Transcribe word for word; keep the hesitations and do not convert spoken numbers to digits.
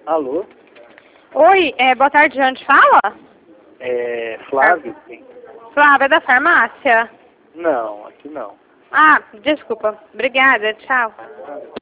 Alô? Oi, é, boa tarde, de onde fala? É Flávio? Sim. Flávia, é da farmácia? Não, aqui não. Ah, desculpa. Obrigada, tchau.